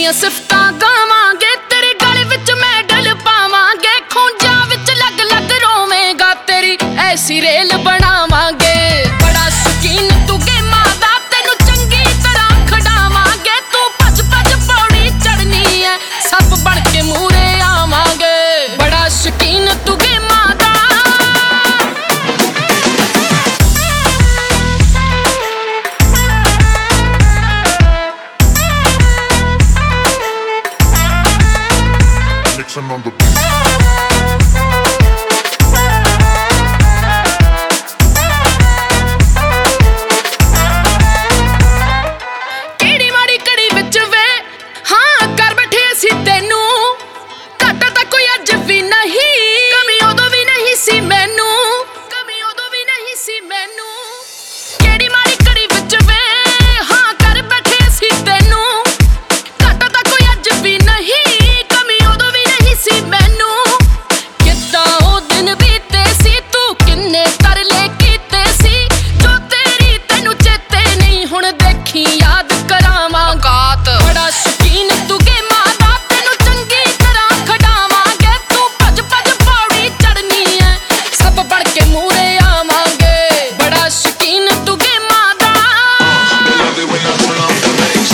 तेरियां सिफतां गावांगे, तेरे गले विच मैडल पावांगे, खूंजां विच लग लग रोवेगा, तेरी ऐसी रेल बनावांगे। बड़ा शौकीन तू गेमां दा, तैनू चंगी तरह खडावांगे, तू भज भज पौड़ी चढ़नी है, सप बन के मूहरे आवांगे। बड़ा शौकीन तू गेमां दा। On the beat. केड़ी माड़ी कड़ी विच वे हाँ कर बैठे असी तेनू, घाटा तां कोई अज भी नहीं, कमी उदों भी नहीं सी मैनू, कमी उदों भी नहीं सी मैनू। केड़ी माड़ी कड़ी विच वे हाँ कर बैठे असी तेनू, घाटा तां कोई अज भी नहीं, कमी उदों भी नहीं सी मैनू। किद्दां ओ दिन बीते सी, तू किन्ने तरले कीते सी, जो तेरी तैनू चेते नहीं, हुण देखी याद करावां गात। बड़ा शौकीन तू गेमां दा, तैनू चंगी तरह खडावांगे, तू भज भज पौड़ी चढ़नी है, सब बन के मूहरे आवांगे। बड़ा शौकीन तू गेमां दा। Love it when I turn off the bass.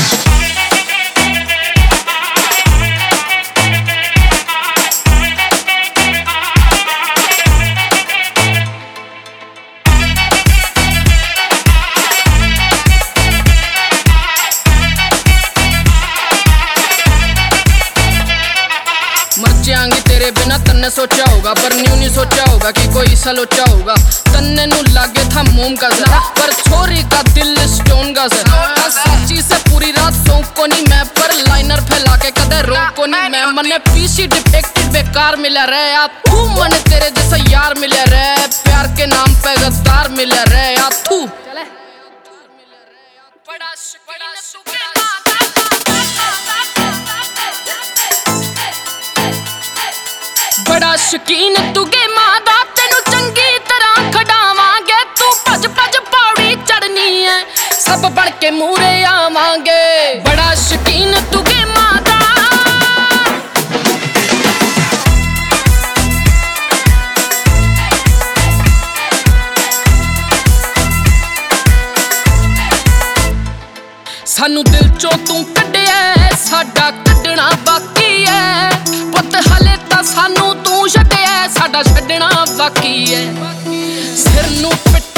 मर जाएंगी तेरे बिना, तन्ने सोचा होगा पर न्यू नहीं सोचा होगा कि कोई सलोचा होगा। तन्ने नू लागे था मोम का जरा, पर छोरी का दिल स्टोन का जरा। सच्ची से पूरी रात सो को नहीं मैं, पर लाइनर फैला के कदे रो को नहीं मैं। मने पीसी डिफेक्टेड बेकार मिला रे या तू, मन तेरे जैसा यार मिले रे, प्यार के नाम पे गद्दार मिले रे या तू। बड़ा बड़ा शौकीन तू गेमां दा, तैनू चंगी तरह खडावांगे, तू भज भज पौड़ी चढ़नी है, सब बन के मूहरे आवांगे। बड़ा शौकीन तू गेमां दा। सानू दिल चों तू कड्डिया, साडा कड्डना बाकी है, पुत्त हले तां सानू तू छड्डिया, साडा छड्डना बाकी है। सिर नू पिट